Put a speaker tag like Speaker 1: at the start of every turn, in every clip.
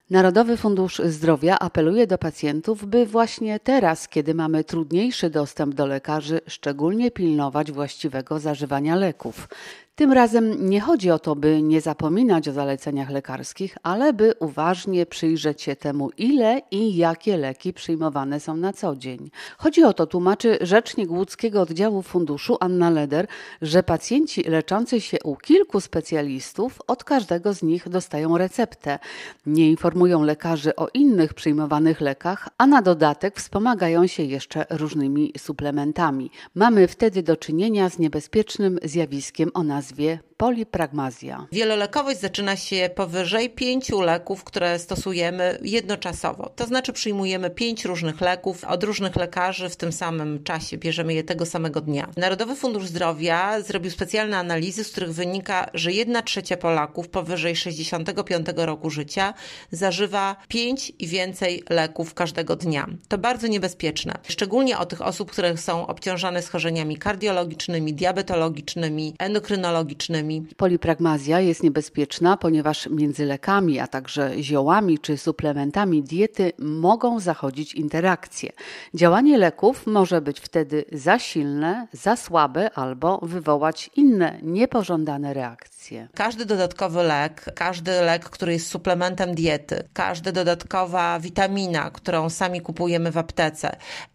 Speaker 1: Narodowy Fundusz Zdrowia apeluje do pacjentów, by właśnie teraz, kiedy mamy trudniejszy dostęp do lekarzy, szczególnie pilnować właściwego zażywania leków. Tym razem nie chodzi o to, by nie zapominać o zaleceniach lekarskich, ale by uważnie przyjrzeć się temu, ile i jakie leki przyjmowane są na co dzień. Chodzi o to, tłumaczy rzecznik łódzkiego oddziału funduszu Anna Leder, że pacjenci leczący się u kilku specjalistów od każdego z nich dostają receptę. Nie informują lekarzy o innych przyjmowanych lekach, a na dodatek wspomagają się jeszcze różnymi suplementami. Mamy wtedy do czynienia z niebezpiecznym zjawiskiem o nazwie polipragmazja.
Speaker 2: Wielolekowość zaczyna się powyżej 5 leków, które stosujemy jednoczasowo. To znaczy przyjmujemy 5 różnych leków od różnych lekarzy w tym samym czasie. Bierzemy je tego samego dnia. Narodowy Fundusz Zdrowia zrobił specjalne analizy, z których wynika, że 1/3 Polaków powyżej 65 roku życia zażywa 5 i więcej leków każdego dnia. To bardzo niebezpieczne. Szczególnie o tych osób, które są obciążane schorzeniami kardiologicznymi, diabetologicznymi, endokrynologicznymi.
Speaker 1: Polipragmazja jest niebezpieczna, ponieważ między lekami, a także ziołami czy suplementami diety mogą zachodzić interakcje. Działanie leków może być wtedy za silne, za słabe albo wywołać inne niepożądane reakcje.
Speaker 2: Każdy dodatkowy lek, każdy lek, który jest suplementem diety, każda dodatkowa witamina, którą sami kupujemy w aptece,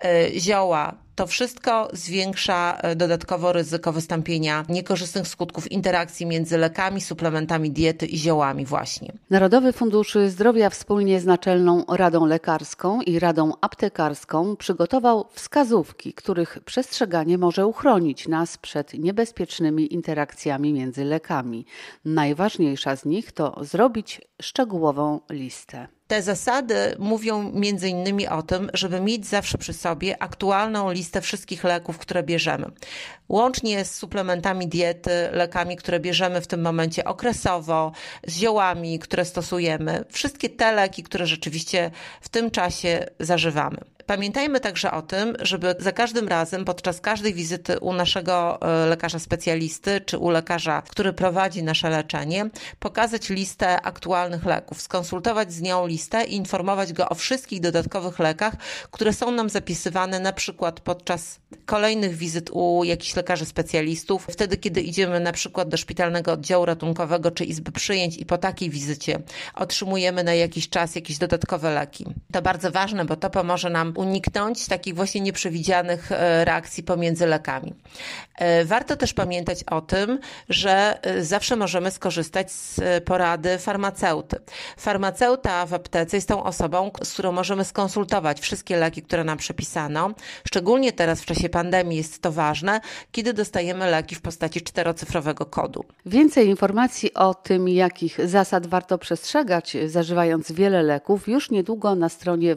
Speaker 2: zioła, to wszystko zwiększa dodatkowo ryzyko wystąpienia niekorzystnych skutków interakcji między lekami, suplementami diety i ziołami właśnie.
Speaker 1: Narodowy Fundusz Zdrowia wspólnie z Naczelną Radą Lekarską i Radą Aptekarską przygotował wskazówki, których przestrzeganie może uchronić nas przed niebezpiecznymi interakcjami między lekami. Najważniejsza z nich to zrobić szczegółową listę.
Speaker 2: Te zasady mówią m.in. o tym, żeby mieć zawsze przy sobie aktualną listę wszystkich leków, które bierzemy. Łącznie z suplementami diety, lekami, które bierzemy w tym momencie okresowo, z ziołami, które stosujemy. Wszystkie te leki, które rzeczywiście w tym czasie zażywamy. Pamiętajmy także o tym, żeby za każdym razem, podczas każdej wizyty u naszego lekarza specjalisty, czy u lekarza, który prowadzi nasze leczenie, pokazać listę aktualnych leków, skonsultować z nią listę i informować go o wszystkich dodatkowych lekach, które są nam zapisywane na przykład podczas kolejnych wizyt u jakichś lekarzy specjalistów, wtedy kiedy idziemy na przykład do szpitalnego oddziału ratunkowego czy izby przyjęć i po takiej wizycie otrzymujemy na jakiś czas jakieś dodatkowe leki. To bardzo ważne, bo to pomoże nam uniknąć takich właśnie nieprzewidzianych reakcji pomiędzy lekami. Warto też pamiętać o tym, że zawsze możemy skorzystać z porady farmaceuty. Farmaceuta w aptece jest tą osobą, z którą możemy skonsultować wszystkie leki, które nam przepisano. Szczególnie teraz w czasie pandemii jest to ważne, kiedy dostajemy leki w postaci 4-cyfrowego kodu.
Speaker 1: Więcej informacji o tym, jakich zasad warto przestrzegać, zażywając wiele leków, już niedługo na stronie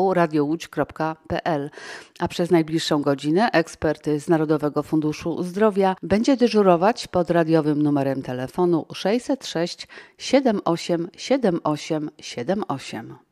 Speaker 1: www.radiołódź.pl. A przez najbliższą godzinę ekspert z Narodowego Funduszu Zdrowia będzie dyżurować pod radiowym numerem telefonu 606 78 78 78.